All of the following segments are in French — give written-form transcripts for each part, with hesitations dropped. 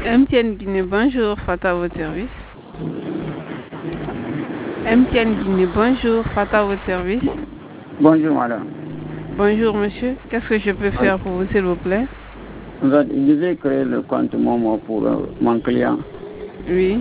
MTN Guinée, bonjour, Fata à votre service. MTN Guinée, bonjour, Fata à votre service. Bonjour madame. Bonjour monsieur, qu'est-ce que je peux faire pour vous s'il vous plaît? Je vais créer le compte Momo pour mon client. Oui.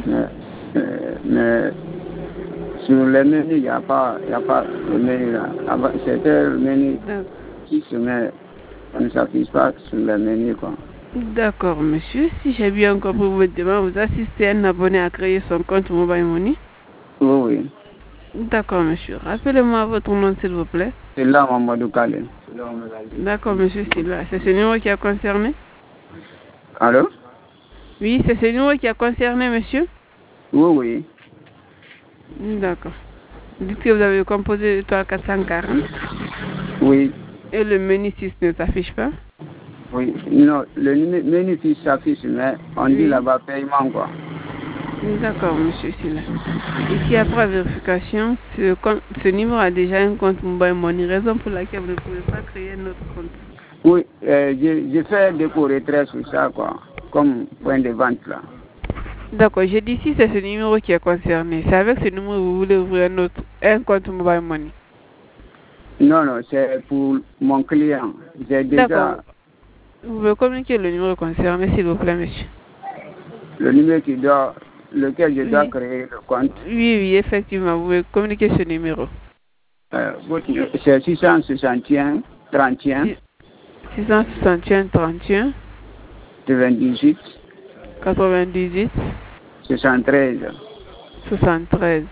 Mais sur le menu, il n'y a pas le menu là. C'était le menu qui se met, on ne s'affiche pas sur le menu quoi. D'accord monsieur, si j'ai bien compris votre demande, vous assistez un abonné à créer son compte Mobile Money? Oui. D'accord monsieur, rappelez-moi votre nom s'il vous plaît. C'est là Mamadou Kale. D'accord monsieur, c'est là. C'est ce numéro qui a concerné? Allô? Oui, c'est ce numéro qui a concerné monsieur? Oui. D'accord. Dites que vous avez composé l'étoile 440. Oui. Et le menu 6 ne s'affiche pas? Oui. Non, le menu 6 s'affiche, mais on dit là-bas paiement quoi. D'accord, monsieur Silla. Ici, après vérification, ce numéro a déjà un compte Mobile Money, raison pour laquelle vous ne pouvez pas créer un autre compte. Oui, j'ai fait des retrait sur ça, quoi, comme point de vente là. D'accord, j'ai dit ici, c'est ce numéro qui est concerné. C'est avec ce numéro que vous voulez ouvrir un compte Mobile Money? Non, c'est pour mon client. J'ai déjà... D'accord. Vous pouvez communiquer le numéro concerné, s'il vous plaît, monsieur? Le numéro lequel je dois créer le compte. Oui, effectivement, vous pouvez communiquer ce numéro. C'est 661 31 661 31 98 98 73. 73.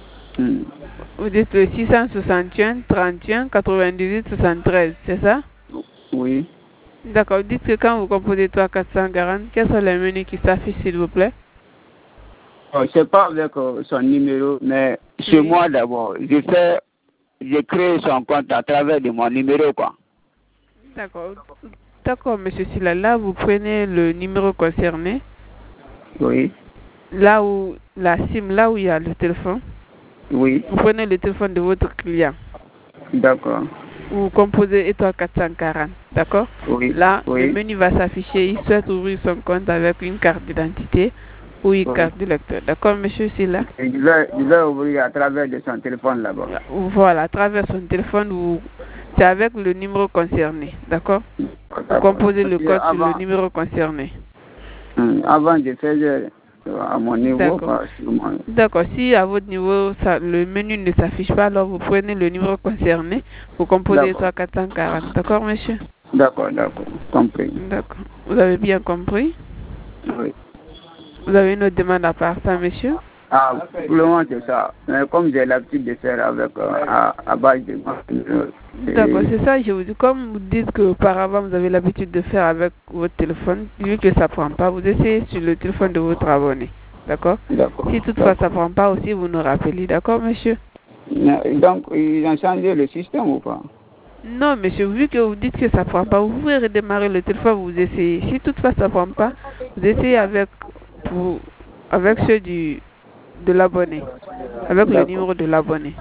Vous dites le 661 31 98 73, c'est ça? Oui. D'accord, vous dites que quand vous composez 440, quels sont les menus qui s'affichent s'il vous plaît? C'est pas avec son numéro, mais chez moi d'abord. Je crée son compte à travers de mon numéro quoi. D'accord, monsieur Silla. Là, vous prenez le numéro concerné. Oui. Là où la SIM, là où il y a le téléphone. Oui. Vous prenez le téléphone de votre client. D'accord. Vous composez étoile 440, d'accord? Oui. Là, le menu va s'afficher. Il souhaite ouvrir son compte avec une carte d'identité ou une carte de lecteur. D'accord, monsieur Silla? Je vais ouvrir à travers de son téléphone là-bas. Voilà, à travers son téléphone, c'est avec le numéro concerné, d'accord? Vous composez le code sur le numéro concerné. Avant, je faisais à mon niveau. D'accord, si à votre niveau, le menu ne s'affiche pas, alors vous prenez le numéro concerné, vous composez 440, d'accord, monsieur? D'accord, compris. D'accord. Vous avez bien compris? Oui. Vous avez une autre demande à part ça, monsieur? Pour le moment, c'est ça. Mais comme j'ai l'habitude de faire avec à base de... D'accord, c'est ça, je vous dis. Comme vous dites qu'auparavant, vous avez l'habitude de faire avec votre téléphone, vu que ça ne prend pas, vous essayez sur le téléphone de votre abonné. D'accord? Si toutefois ça ne prend pas aussi, vous nous rappelez. D'accord, monsieur? Donc, ils ont changé le système ou pas? Non, monsieur, vu que vous dites que ça ne prend pas, vous pouvez redémarrer le téléphone, vous essayez. Si toutefois ça ne prend pas, vous essayez avec ceux de l'abonné, avec le numéro de l'abonné.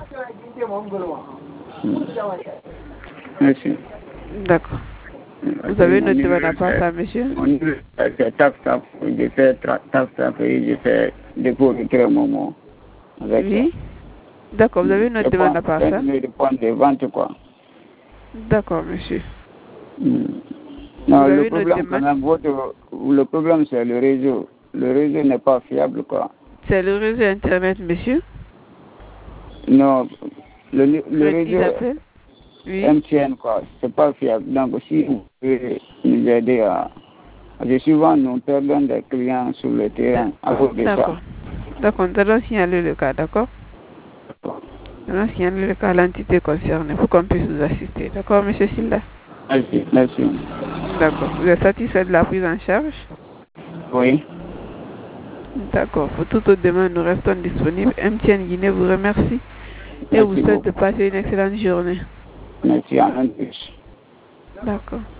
Merci. D'accord. Vous avez une autre demande à part ça, monsieur? C'est tap, j'ai fait tap et j'ai fait dépôt de très moment. Oui. D'accord, vous avez une autre demande à part ça? Le point de vente, quoi. D'accord, monsieur. Non, le problème, quand même, le problème, c'est le réseau. Le réseau n'est pas fiable, quoi. C'est le réseau Internet, monsieur? Non, le réseau MTN, quoi. C'est pas fiable. Donc, si vous pouvez nous aider à... Parce que souvent, nous perdons des clients sur le terrain à cause de ça. D'accord, nous allons signaler le cas, d'accord? Nous allons signaler le cas à l'entité concernée pour qu'on puisse vous assister. D'accord, monsieur Silla? Merci. D'accord. Vous êtes satisfait de la prise en charge? Oui. D'accord. Pour toute autre demande, nous restons disponibles. MTN Guinée vous remercie et vous souhaite de passer une excellente journée. Merci à tous. D'accord.